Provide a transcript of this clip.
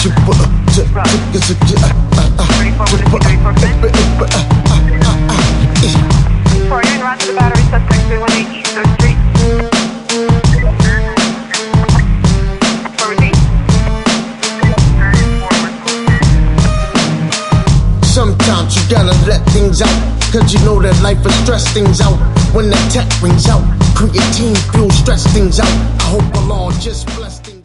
route to the battery, suspect 318 East 3rd Street. Sometimes you gotta let things out, cause you know that life will stress things out. When the tech rings out, creatine fuel stress things out. I hope Allah just bless things.